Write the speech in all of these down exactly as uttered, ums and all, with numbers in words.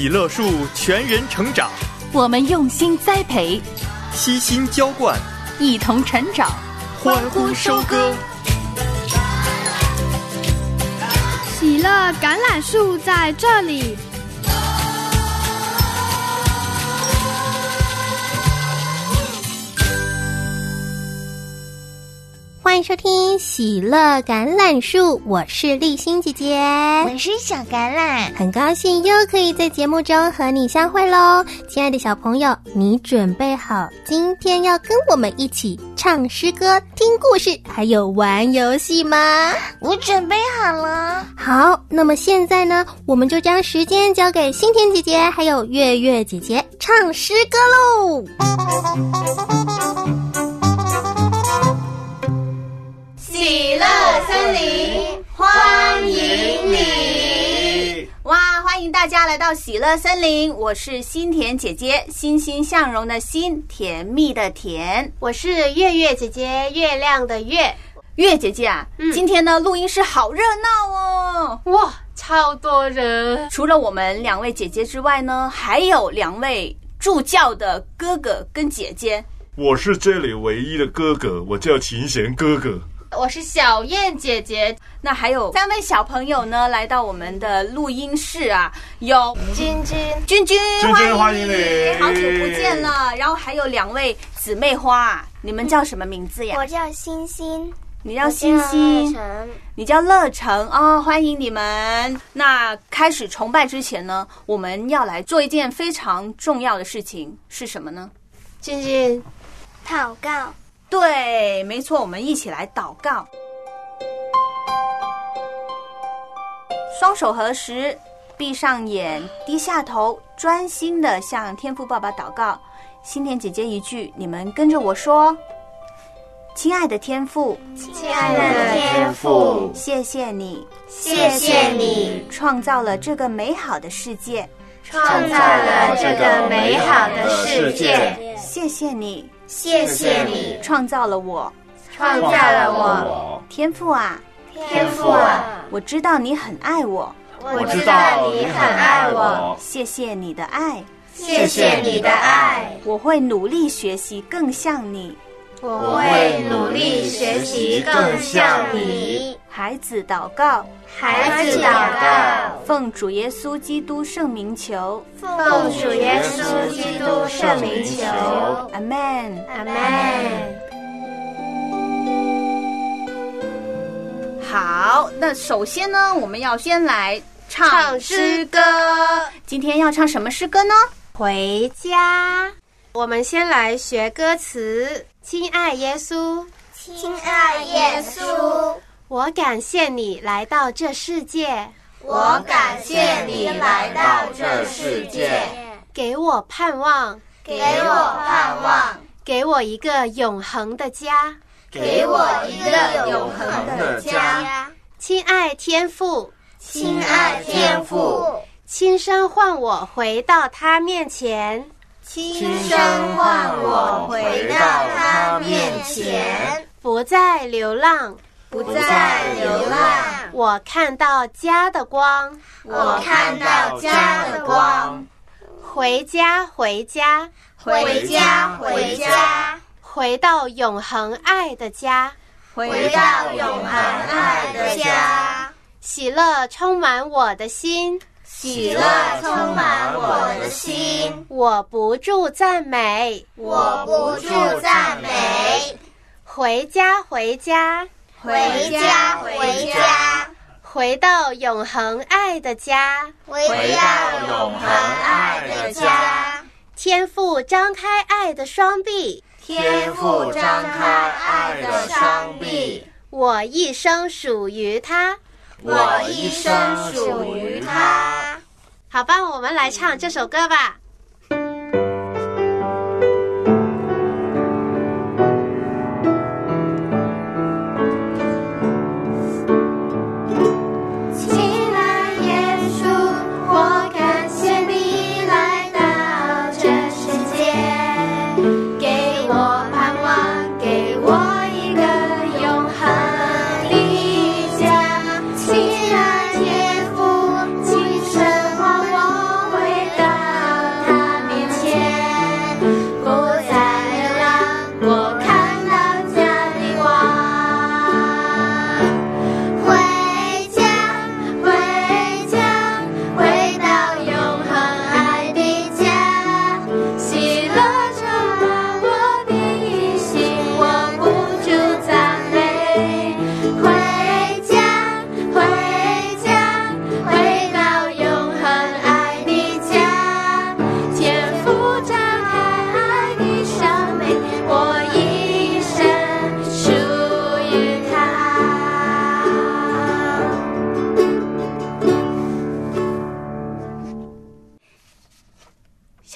喜乐树全人成长， 我们用心栽培， 悉心浇灌， 一同成长， 欢呼收割。 喜乐橄榄树在这里。 欢迎收听喜乐橄榄树，我是立欣姐姐， 我是小橄榄， 很高兴又可以在节目中和你相会咯。亲爱的小朋友，你准备好今天要跟我们一起唱诗歌、听故事还有玩游戏吗？ 我准备好了。 好，那么现在呢，我们就将时间交给新田姐姐还有月月姐姐唱诗歌咯。 喜乐森林欢迎你！哇，欢迎大家来到喜乐森林，我是新田姐姐，欣欣向荣的欣，甜蜜的甜。 我是月月姐姐，月亮的月。 月姐姐啊、嗯、今天呢录音室好热闹哦， 哇，超多人。 除了我们两位姐姐之外呢，还有两位助教的哥哥跟姐姐。 我是这里唯一的哥哥，我叫秦贤哥哥。 我是小燕姐姐。 那还有三位小朋友呢，来到我们的录音室啊，有君君君君君君欢迎你， 好久不见了。然后还有两位姊妹花，你们叫什么名字呀？ 我叫欣欣。 你叫欣欣，你叫乐成哦，欢迎你们。那开始崇拜之前呢，我们要来做一件非常重要的事情，是什么呢？ 君君， 祷告。 对，没错，我们一起来祷告。双手合十，闭上眼，低下头，专心的向天父爸爸祷告。新田姐姐一句，你们跟着我说：亲爱的天父， 亲爱的天父， 谢谢你， 谢谢你创造了这个美好的世界， 创造了这个美好的世界。 谢谢你， 谢谢你创造了我， 创造了我。 天父啊， 天父啊， 我知道你很爱我， 我知道你很爱我。 谢谢你的爱， 谢谢你的爱。 我会努力学习更像你， 我会努力学习更像你。 孩子祷告， 孩子祷告， 奉主耶稣基督圣名求， 奉主耶稣基督圣名求。 阿们， 阿们。 好，那首先呢，我们要先来唱诗歌。今天要唱什么诗歌呢？ 回家。我们先来学歌词。亲爱耶稣， 亲爱耶稣， 我感谢你来到这世界， 我感谢你来到这世界， 给我盼望， 给我盼望， 给我一个永恒的家， 给我一个永恒的家。 亲爱天父， 亲爱天父， 亲身唤我回到他面前， 亲身唤我回到他面前， 不再流浪， 不再流浪。 我看到家的光， 我看到家的光。 回家，回家， 回家，回家， 回到永恒爱的家， 回到永恒爱的家。 喜乐充满我的心， 喜乐充满我的心， 我不住赞美， 我不住赞美。 回家，回家， 回家，回家， 回到永恒爱的家， 回到永恒爱的家。 天父张开爱的双臂， 天父张开爱的双臂， 我一生属于他， 我一生属于他。 好吧，我们来唱这首歌吧。 亲爱天父，亲身唤我回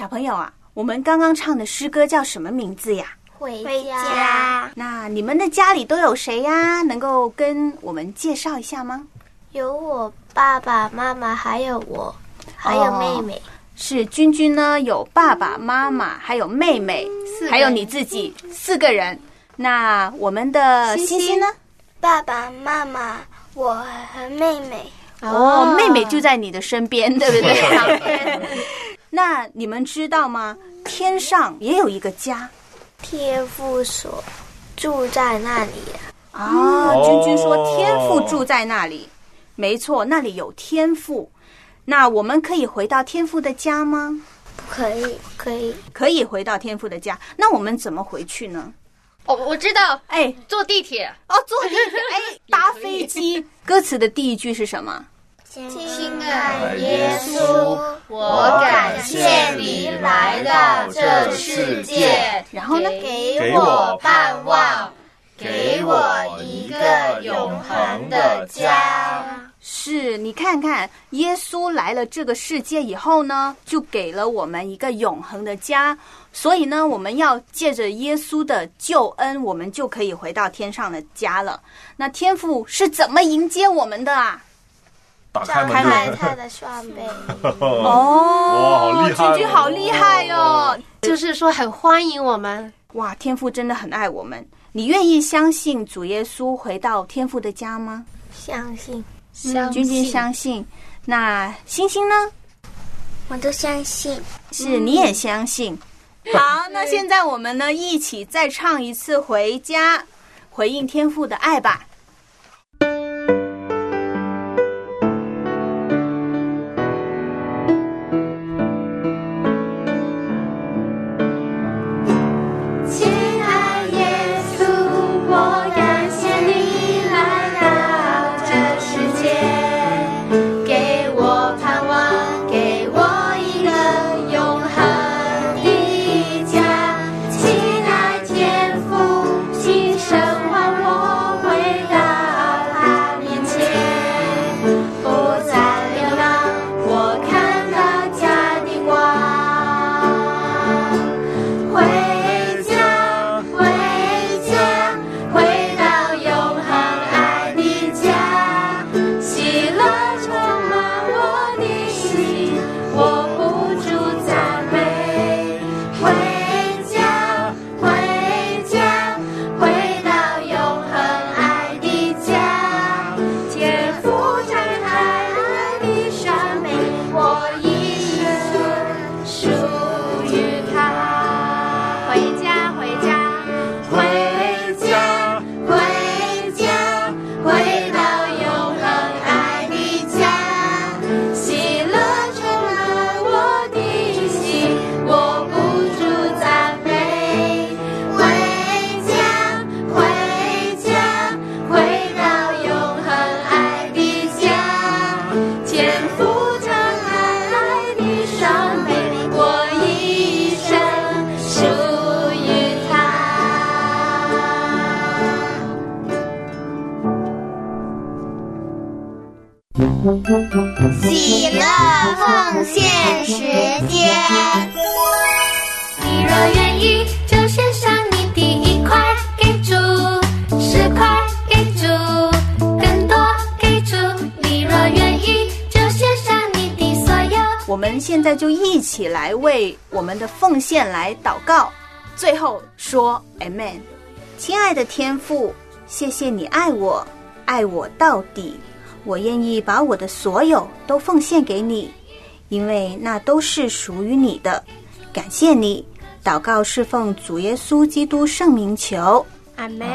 小朋友啊，我们刚刚唱的诗歌叫什么名字呀？ 回家。 那你们的家里都有谁呀？能够跟我们介绍一下吗？ 有我爸爸妈妈，还有我，还有妹妹。 哦，是君君呢，有爸爸妈妈，还有妹妹，还有你自己，四个人。那我们的星星呢？ 爸爸妈妈，我和妹妹。 哦，妹妹就在你的身边，对不对？那你们知道吗？天上也有一个家， 天父所住在那里啊。哦，君君说天父住在那里，没错，那里有天父。那我们可以回到天父的家吗？ 不可以，可以， 可以回到天父的家。那我们怎么回去呢？ 哦，我知道， 哎， 坐地铁。 哦，坐地铁，哎，搭飞机。歌词的第一句是什么？ 亲爱耶稣，我感谢你来到这世界， 然后呢， 给我盼望，给我一个永恒的家。 是，你看看，耶稣来了这个世界以后呢，就给了我们一个永恒的家。所以呢，我们要借着耶稣的救恩，我们就可以回到天上的家了。那天父是怎么迎接我们的啊？ 打开门， 打开他的双臂。 哦， 哇，好厉害！ 君君好厉害哦！ 就是说很欢迎我们。 哇，天父真的很爱我们。你愿意相信主耶稣回到天父的家吗？ 相信。 相信君君相信。那星星呢？ 我都相信。 是，你也相信。好，那现在我们呢一起再唱一次《回家》，回应天父的爱吧。 喜乐奉献时间。 你若愿意，就献上你第一块给主，十块给主，更多给主。你若愿意，就献上你的所有。 我们现在就一起来为我们的奉献来祷告，最后说 Amen。 亲爱的天父，谢谢你爱我，爱我到底。我愿意把我的所有都奉献给你，因为那都是属于你的。感谢你，祷告是奉主耶稣基督圣名求， 阿们。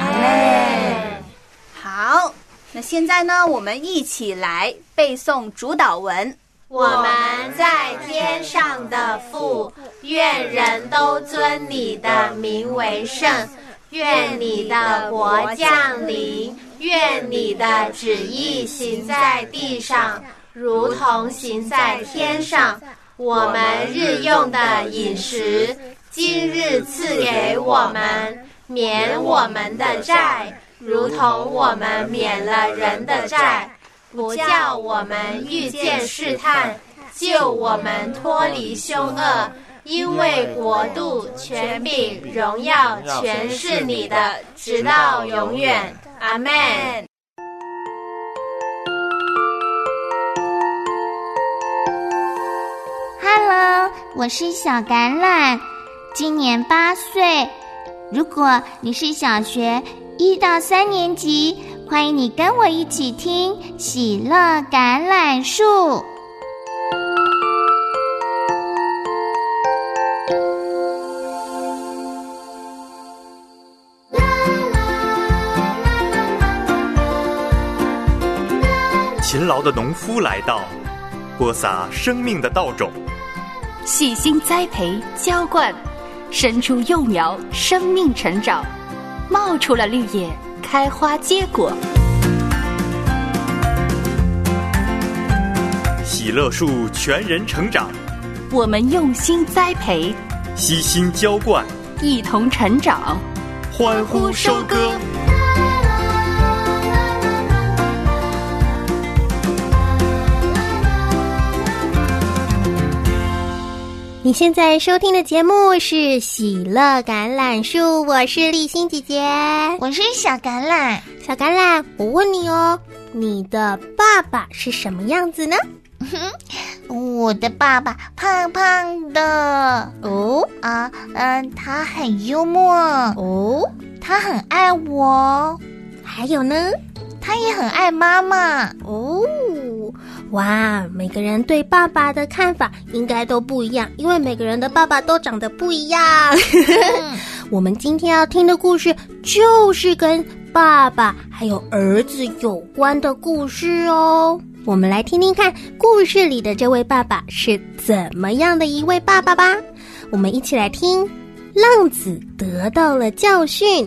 好，那现在呢，我们一起来背诵主祷文。 我们在天上的父，愿人都尊你的名为圣，愿你的国降临，愿你的旨意行在地上，如同行在天上。我们日用的饮食，今日赐给我们，免我们的债，如同我们免了人的债，不叫我们遇见试探，救我们脱离凶恶。 因为国度、权柄、荣耀全是你的，直到永远。阿们。 Hello， 我是小橄榄，今年八岁。如果你是小学一到三年级，欢迎你跟我一起听喜乐橄榄树。 勤劳的农夫来到，播撒生命的稻种， 细心栽培浇灌，生出幼苗，生命成长，冒出了绿叶，开花结果。 喜乐树全人成长， 我们用心栽培， 悉心浇灌， 一同成长， 欢呼收割。 你现在收听的节目是喜乐橄榄树，我是丽欣姐姐， 我是小橄榄。 小橄榄，我问你哦，你的爸爸是什么样子呢？ 我的爸爸胖胖的哦啊，嗯、呃，他很幽默哦， 他很爱我， 还有呢， 他也很爱妈妈哦。哇，每个人对爸爸的看法应该都不一样，因为每个人的爸爸都长得不一样。我们今天要听的故事就是跟爸爸还有儿子有关的故事哦。我们来听听看故事里的这位爸爸是怎么样的一位爸爸吧。我们一起来听浪子得到了教训。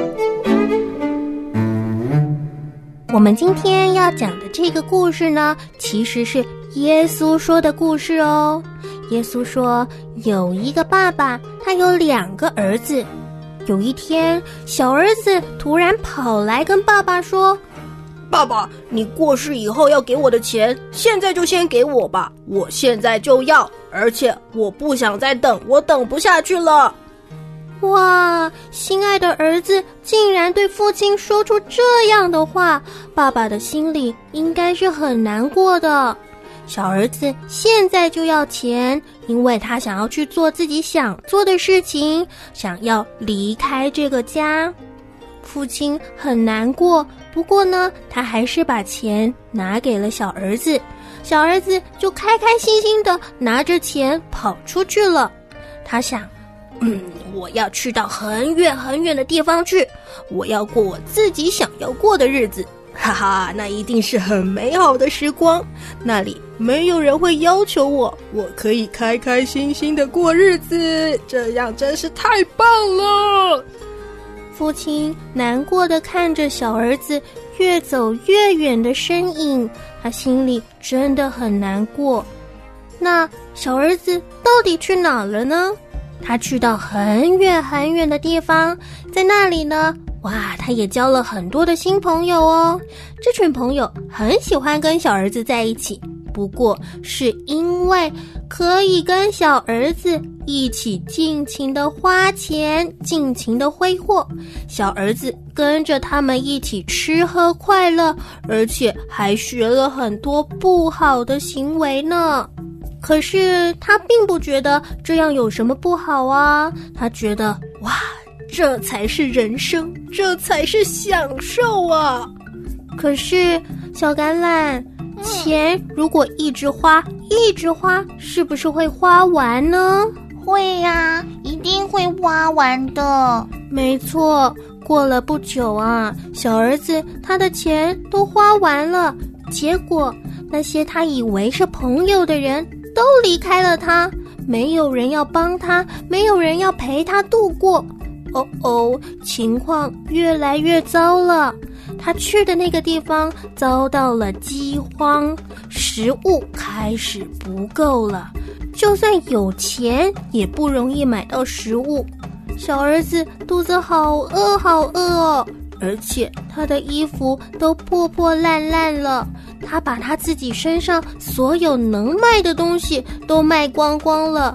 我们今天要讲的这个故事呢，其实是耶稣说的故事哦。耶稣说，有一个爸爸，他有两个儿子。有一天，小儿子突然跑来跟爸爸说， 爸爸，你过世以后要给我的钱，现在就先给我吧，我现在就要，而且我不想再等，我等不下去了。 哇，心爱的儿子竟然对父亲说出这样的话，爸爸的心里应该是很难过的。小儿子现在就要钱，因为他想要去做自己想做的事情，想要离开这个家。父亲很难过，不过呢，他还是把钱拿给了小儿子。小儿子就开开心心的拿着钱跑出去了。他想，嗯，我要去到很远很远的地方去，我要过我自己想要过的日子，哈哈，那一定是很美好的时光，那里没有人会要求我，我可以开开心心的过日子，这样真是太棒了。父亲难过的看着小儿子越走越远的身影，他心里真的很难过。那小儿子到底去哪了呢？他去到很远很远的地方，在那里呢，哇，他也交了很多的新朋友哦。这群朋友很喜欢跟小儿子在一起，不过是因为可以跟小儿子一起尽情的花钱，尽情的挥霍，小儿子跟着他们一起吃喝快乐，而且还学了很多不好的行为呢。可是他并不觉得这样有什么不好啊，他觉得哇，这才是人生，这才是享受啊。可是小橄榄，钱如果一直花一直花，是不是会花完呢？ 会呀、啊，一定会花完的。 没错，过了不久啊，小儿子他的钱都花完了，结果那些他以为是朋友的人都离开了他，没有人要帮他，没有人要陪他度过。哦哦，情况越来越糟了。他去的那个地方遭到了饥荒，食物开始不够了，就算有钱也不容易买到食物。小儿子肚子好饿好饿哦，而且他的衣服都破破烂烂了，他把他自己身上所有能卖的东西都卖光光了。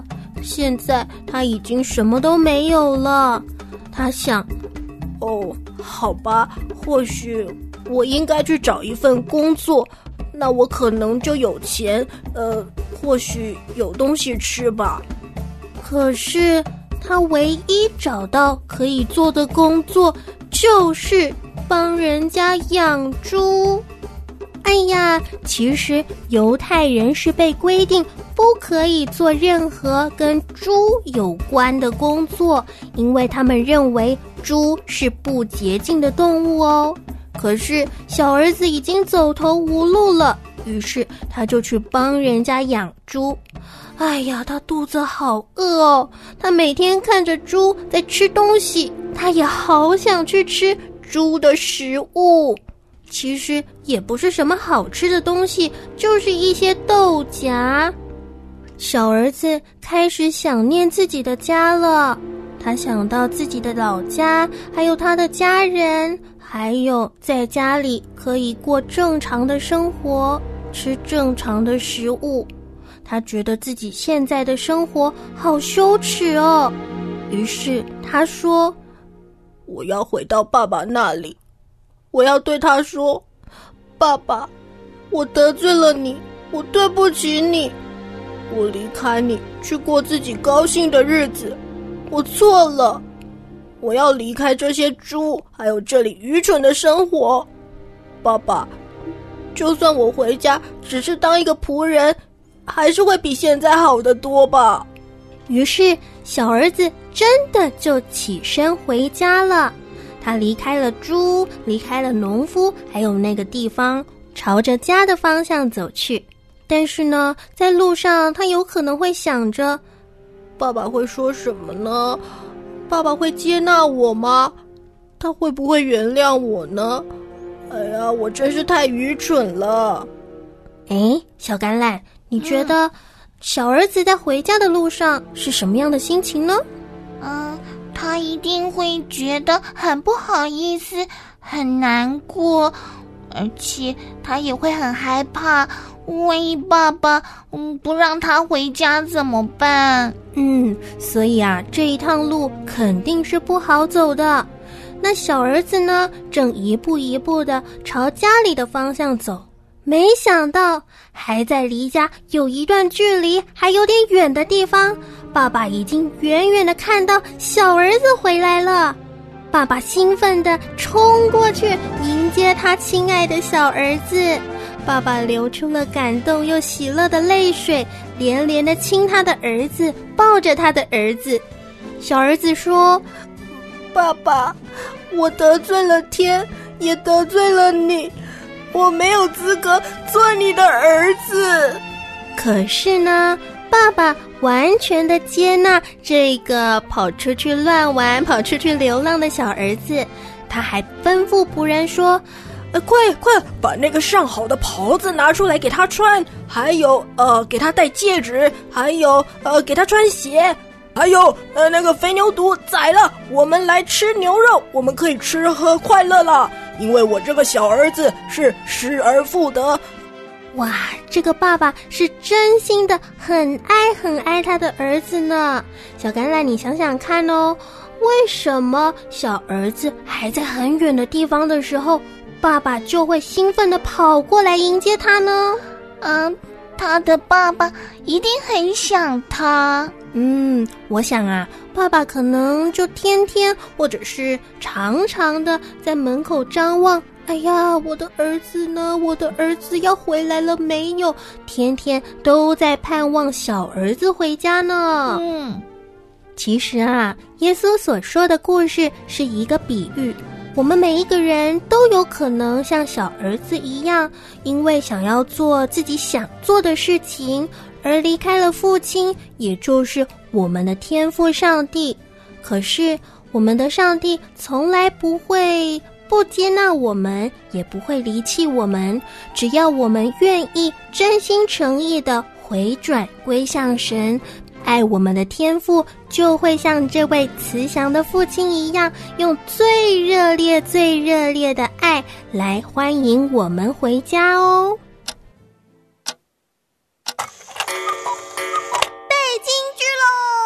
现在他已经什么都没有了。他想，哦，好吧，或许我应该去找一份工作，那我可能就有钱，呃，或许有东西吃吧。可是他唯一找到可以做的工作就是帮人家养猪。哎呀，其实犹太人是被规定不可以做任何跟猪有关的工作，因为他们认为猪是不洁净的动物哦。可是小儿子已经走投无路了，于是他就去帮人家养猪。哎呀，他肚子好饿哦，他每天看着猪在吃东西，他也好想去吃猪的食物。其实也不是什么好吃的东西，就是一些豆荚。小儿子开始想念自己的家了，他想到自己的老家，还有他的家人，还有在家里可以过正常的生活，吃正常的食物。他觉得自己现在的生活好羞耻哦，于是他说，我要回到爸爸那里，我要对他说，爸爸，我得罪了你，我对不起你，我离开你去过自己高兴的日子，我错了，我要离开这些猪，还有这里愚蠢的生活。爸爸，就算我回家只是当一个仆人，还是会比现在好得多吧。于是小儿子真的就起身回家了。他离开了猪，离开了农夫，还有那个地方，朝着家的方向走去。但是呢，在路上他有可能会想着，爸爸会说什么呢？爸爸会接纳我吗？他会不会原谅我呢？哎呀，我真是太愚蠢了。哎，小橄榄，你觉得小儿子在回家的路上是什么样的心情呢？ 嗯，他一定会觉得很不好意思，很难过，而且他也会很害怕，万一爸爸嗯不让他回家怎么办？ 嗯，所以啊，这一趟路肯定是不好走的。那小儿子呢，正一步一步的朝家里的方向走，没想到还在离家有一段距离还有点远的地方，爸爸已经远远的看到小儿子回来了。爸爸兴奋地冲过去迎接他亲爱的小儿子，爸爸流出了感动又喜乐的泪水，连连地亲他的儿子，抱着他的儿子。小儿子说，爸爸，我得罪了天，也得罪了你，我没有资格做你的儿子。可是呢，爸爸完全的接纳这个跑出去乱玩、跑出去流浪的小儿子。他还吩咐仆人说，呃，快快把那个上好的袍子拿出来给他穿，还有呃，给他戴戒指，还有呃，给他穿鞋，还有呃，那个肥牛犊宰了，我们来吃牛肉，我们可以吃喝快乐了，因为我这个小儿子是失而复得。哇，这个爸爸是真心的很爱很爱他的儿子呢。小橄榄，你想想看哦，为什么小儿子还在很远的地方的时候，爸爸就会兴奋地跑过来迎接他呢？ 嗯，他的爸爸一定很想他。 嗯，我想啊，爸爸可能就天天或者是常常的在门口张望，哎呀，我的儿子呢？我的儿子要回来了没有？天天都在盼望小儿子回家呢。 嗯， 其实啊，耶稣所说的故事是一个比喻，我们每一个人都有可能像小儿子一样，因为想要做自己想做的事情，而离开了父亲，也就是我们的天父上帝。可是我们的上帝从来不会不接纳我们，也不会离弃我们，只要我们愿意真心诚意的回转归向神，爱我们的天父就会像这位慈祥的父亲一样，用最热烈最热烈的爱来欢迎我们回家哦。 背京剧喽！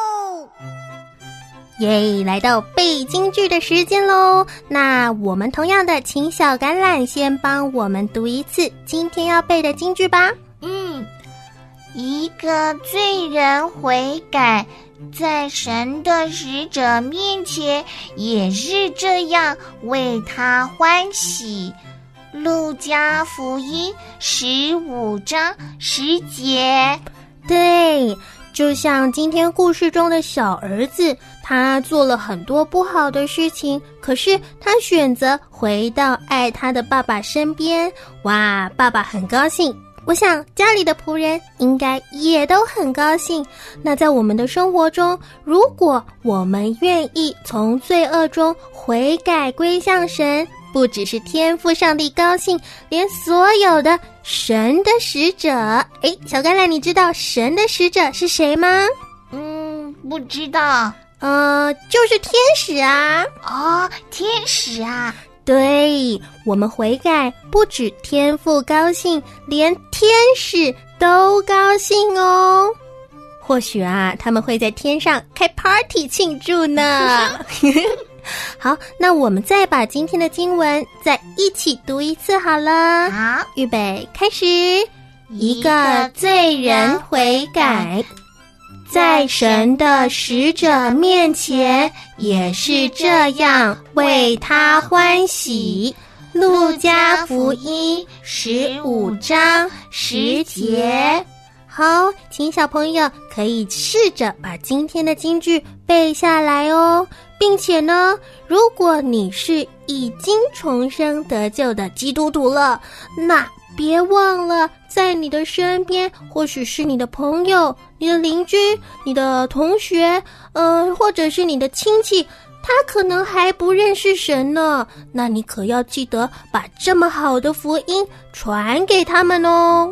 耶，来到背京剧的时间咯。那我们同样的请小橄榄先帮我们读一次今天要背的京剧吧。 嗯，一个罪人悔改，在神的使者面前也是这样为他欢喜。路加福音十五章十节。 对，就像今天故事中的小儿子，他做了很多不好的事情，可是他选择回到爱他的爸爸身边。哇，爸爸很高兴，我想家里的仆人应该也都很高兴。那在我们的生活中，如果我们愿意从罪恶中悔改归向神，不只是天父上帝高兴，连所有的神的使者，诶，小橄榄，你知道神的使者是谁吗？ 嗯，不知道。 呃，就是天使啊。 哦，天使啊。 对，我们悔改，不止天父高兴，连天使都高兴哦。或许啊，他们会在天上开 party 庆祝呢。好，那我们再把今天的经文再一起读一次好了。 好， 预备，开始。一个罪人悔改，在神的使者面前也是这样为他欢喜。路加福音十五章十节。好，请小朋友可以试着把今天的金句背下来哦，并且呢，如果你是已经重生得救的基督徒了，那别忘了在你的身边，或许是你的朋友、你的邻居、你的同学，呃，或者是你的亲戚，他可能还不认识神呢，那你可要记得把这么好的福音传给他们哦。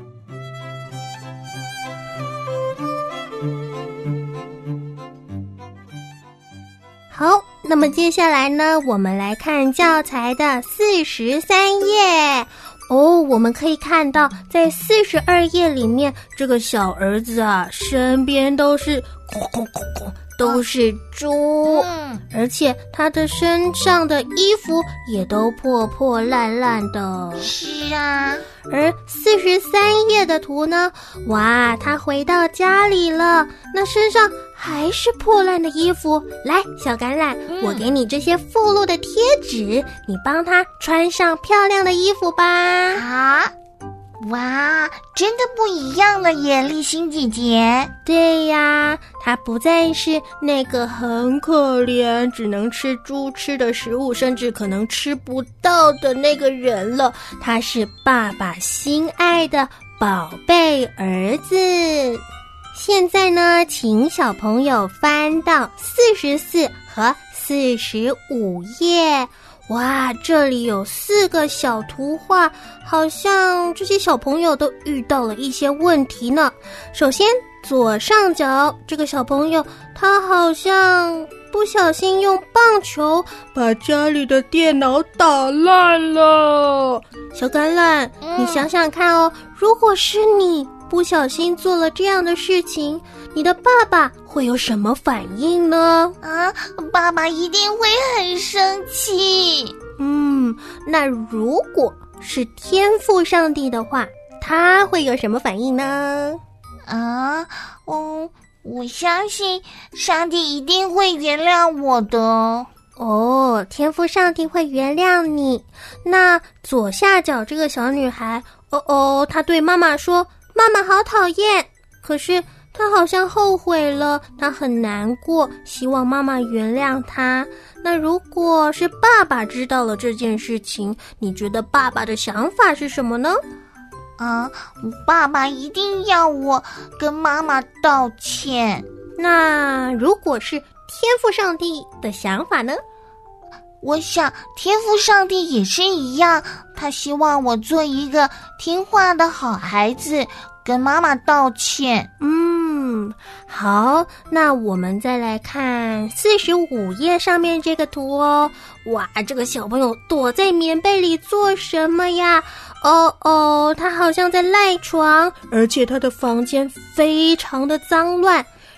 好，那么接下来呢，我们来看教材的四十三页。哦，我们可以看到，在四十二页里面，这个小儿子啊，身边都是哐哐哐哐，都是猪，嗯，而且他的身上的衣服也都破破烂烂的。 是啊。 而四十三页的图呢，哇，他回到家里了，那身上还是破烂的衣服。来，小橄榄，嗯，我给你这些附录的贴纸，你帮他穿上漂亮的衣服吧。 好。哇，真的不一样了耶，立新姐姐。 对呀，他不再是那个很可怜只能吃猪吃的食物，甚至可能吃不到的那个人了，他是爸爸心爱的宝贝儿子。现在呢，请小朋友翻到四十四和四十五页。哇，这里有四个小图画，好像这些小朋友都遇到了一些问题呢。首先，左上角这个小朋友，他好像不小心用棒球把家里的电脑打烂了。小橄榄，嗯，你想想看哦，如果是你不小心做了这样的事情，你的爸爸会有什么反应呢？ 啊，爸爸一定会很生气。 嗯，那如果是天父上帝的话，他会有什么反应呢？ 啊，嗯，我相信上帝一定会原谅我的。 哦，天父上帝会原谅你。那左下角这个小女孩，哦哦，她对妈妈说，妈妈好讨厌，可是她好像后悔了，她很难过，希望妈妈原谅她。那如果是爸爸知道了这件事情，你觉得爸爸的想法是什么呢？ 啊，爸爸一定要我跟妈妈道歉。 那如果是天父上帝的想法呢？ 我想天父上帝也是一样，他希望我做一个听话的好孩子，跟妈妈道歉。 嗯，好，那我们再来看四十五页上面这个图哦。哇，这个小朋友躲在棉被里做什么呀？哦哦，他好像在赖床，而且他的房间非常的脏乱。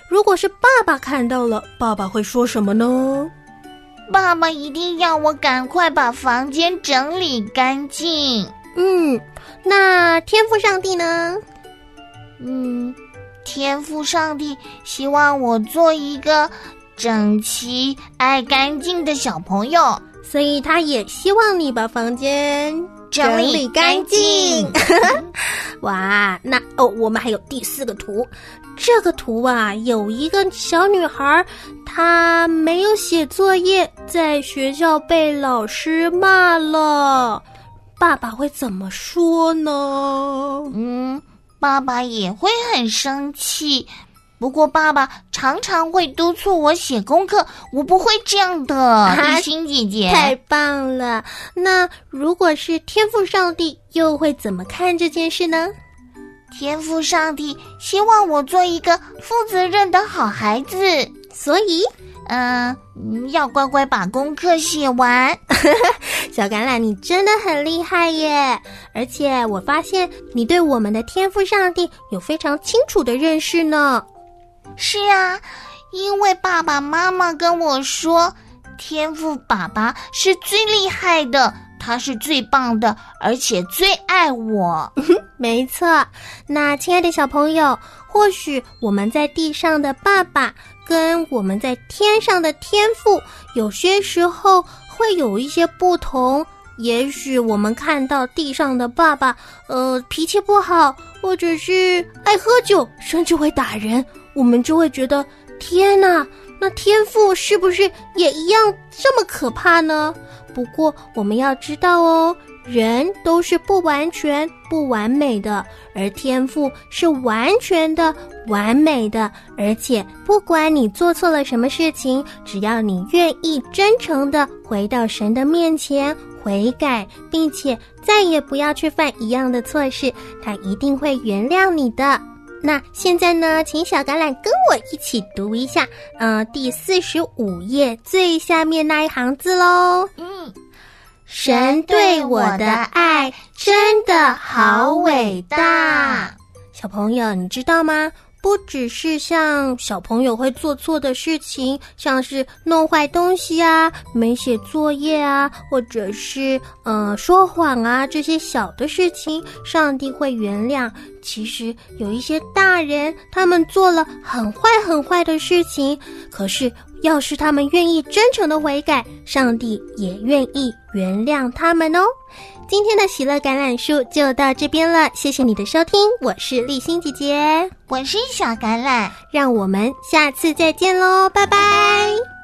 如果是爸爸看到了，爸爸会说什么呢？ 爸爸一定要我赶快把房间整理干净。 嗯，那天父上帝呢？ 嗯，天父上帝希望我做一个整齐、爱干净的小朋友， 所以他也希望你把房间整理干净。 哇，那哦，我们还有第四个图。这个图啊，有一个小女孩，她没有写作业，在学校被老师骂了。爸爸会怎么说呢？ 嗯，爸爸也会很生气。不过爸爸常常会督促我写功课，我不会这样的，立心姐姐。 太棒了！那如果是天父上帝，又会怎么看这件事呢？ 天父上帝希望我做一个负责任的好孩子， 所以， 嗯、呃，要乖乖把功课写完。 小橄榄，你真的很厉害耶！而且我发现你对我们的天父上帝有非常清楚的认识呢。 是啊，因为爸爸妈妈跟我说，天父爸爸是最厉害的，他是最棒的，而且最爱我。 没错，那亲爱的小朋友，或许我们在地上的爸爸跟我们在天上的天父，有些时候会有一些不同。也许我们看到地上的爸爸，呃，脾气不好，或者是爱喝酒，甚至会打人，我们就会觉得，天哪，那天父是不是也一样这么可怕呢？不过我们要知道哦，人都是不完全、不完美的，而天父是完全的、完美的。而且不管你做错了什么事情，只要你愿意真诚的回到神的面前悔改，并且再也不要去犯一样的错事，他一定会原谅你的。那现在呢，请小橄榄跟我一起读一下，呃，第四十五页最下面那一行字咯。 嗯， 神对我的爱真的好伟大。小朋友，你知道吗？不只是像小朋友会做错的事情，像是弄坏东西啊，没写作业啊，或者是呃说谎啊，这些小的事情上帝会原谅。其实有一些大人，他们做了很坏很坏的事情，可是要是他们愿意真诚的悔改，上帝也愿意原谅他们哦。今天的喜乐橄榄树就到这边了，谢谢你的收听，我是丽欣姐姐， 我是小橄榄， 让我们下次再见咯，拜拜。